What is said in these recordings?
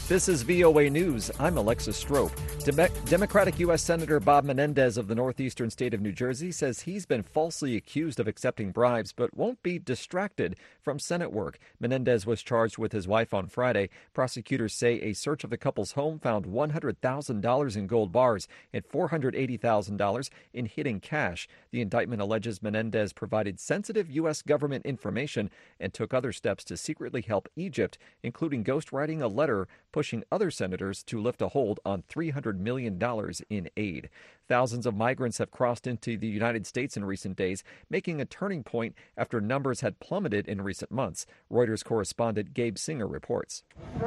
This is VOA News. I'm Alexis Strope. Democratic U.S. Senator Bob Menendez of the northeastern state of New Jersey says he's been falsely accused of accepting bribes but won't be distracted from Senate work. Menendez was charged with his wife on Friday. Prosecutors say a search of the couple's home found $100,000 in gold bars and $480,000 in hidden cash. The indictment alleges Menendez provided sensitive U.S. government information and took other steps to secretly help Egypt, including ghostwriting a letter pushing other senators to lift a hold on $300 million in aid. Thousands of migrants have crossed into the United States in recent days, making a turning point after numbers had plummeted in recent months. Reuters correspondent Gabe Singer reports.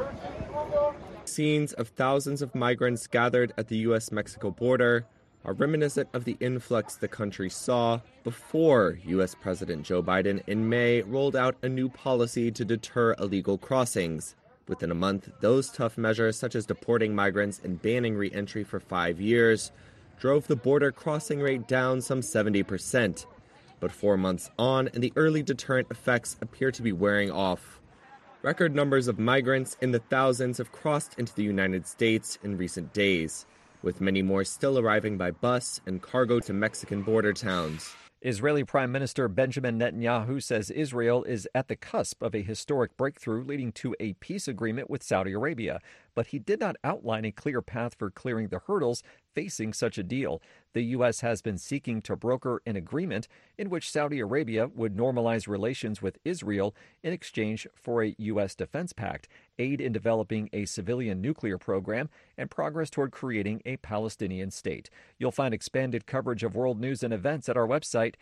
Scenes of thousands of migrants gathered at the U.S.-Mexico border are reminiscent of the influx the country saw before U.S. President Joe Biden in May rolled out a new policy to deter illegal crossings. Within a month, those tough measures, such as deporting migrants and banning re-entry for 5 years, drove the border crossing rate down some 70%. But 4 months on, and the early deterrent effects appear to be wearing off. Record numbers of migrants in the thousands have crossed into the United States in recent days, with many more still arriving by bus and cargo to Mexican border towns. Israeli Prime Minister Benjamin Netanyahu says Israel is at the cusp of a historic breakthrough leading to a peace agreement with Saudi Arabia. But he did not outline a clear path for clearing the hurdles facing such a deal. The U.S. has been seeking to broker an agreement in which Saudi Arabia would normalize relations with Israel in exchange for a U.S. defense pact, aid in developing a civilian nuclear program, and progress toward creating a Palestinian state. You'll find expanded coverage of world news and events at our website,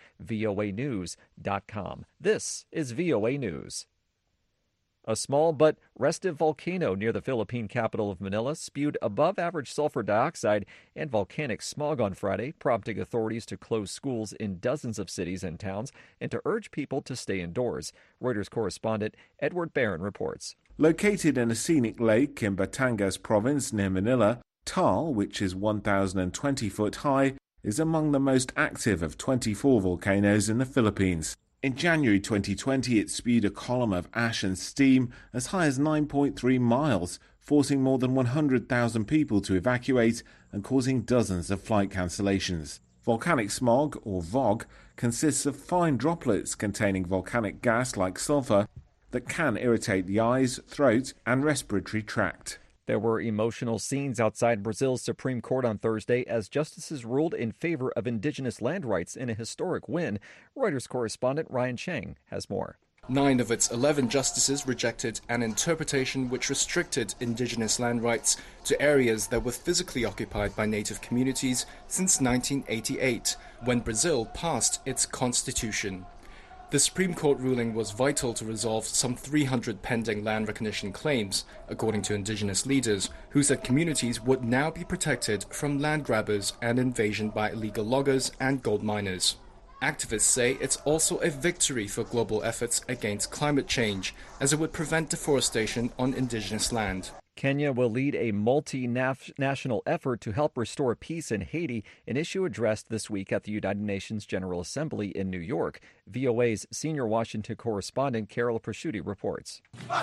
voanews.com. This is VOA News. A small but restive volcano near the Philippine capital of Manila spewed above-average sulfur dioxide and volcanic smog on Friday, prompting authorities to close schools in dozens of cities and towns and to urge people to stay indoors. Reuters correspondent Edward Barron reports. Located in a scenic lake in Batangas province near Manila, Taal, which is 1,020 foot high, is among the most active of 24 volcanoes in the Philippines. In January 2020, it spewed a column of ash and steam as high as 9.3 miles, forcing more than 100,000 people to evacuate and causing dozens of flight cancellations. Volcanic smog, or VOG, consists of fine droplets containing volcanic gas like sulfur that can irritate the eyes, throat, and respiratory tract. There were emotional scenes outside Brazil's Supreme Court on Thursday as justices ruled in favor of indigenous land rights in a historic win. Reuters correspondent Ryan Chang has more. 9 of its 11 justices rejected an interpretation which restricted indigenous land rights to areas that were physically occupied by native communities since 1988, when Brazil passed its constitution. The Supreme Court ruling was vital to resolve some 300 pending land recognition claims, according to indigenous leaders, who said communities would now be protected from land grabbers and invasion by illegal loggers and gold miners. Activists say it's also a victory for global efforts against climate change, as it would prevent deforestation on indigenous land. Kenya will lead a multinational effort to help restore peace in Haiti, an issue addressed this week at the United Nations General Assembly in New York. VOA's senior Washington correspondent Carol Prosciutti reports.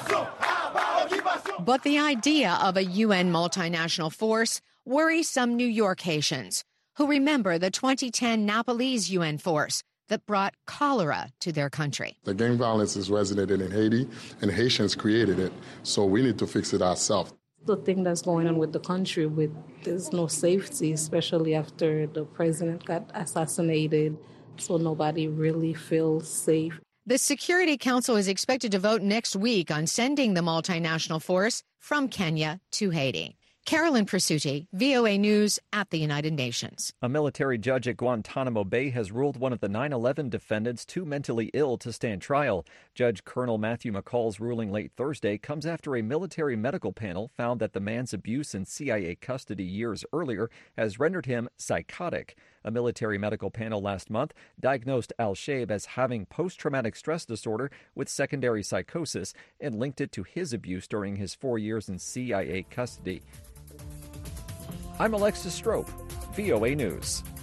But the idea of a UN multinational force worries some New York Haitians, who remember the 2010 Nepalese UN force that brought cholera to their country. The gang violence is resonated in Haiti, and Haitians created it, so we need to fix it ourselves. The thing that's going on with the country, there's no safety, especially after the president got assassinated, so nobody really feels safe. The Security Council is expected to vote next week on sending the multinational force from Kenya to Haiti. Carolyn Prosciutti, VOA News at the United Nations. A military judge at Guantanamo Bay has ruled one of the 9/11 defendants too mentally ill to stand trial. Judge Colonel Matthew McCall's ruling late Thursday comes after a military medical panel found that the man's abuse in CIA custody years earlier has rendered him psychotic. A military medical panel last month diagnosed al-Shabaab as having post-traumatic stress disorder with secondary psychosis and linked it to his abuse during his 4 years in CIA custody. I'm Alexis Strope, VOA News.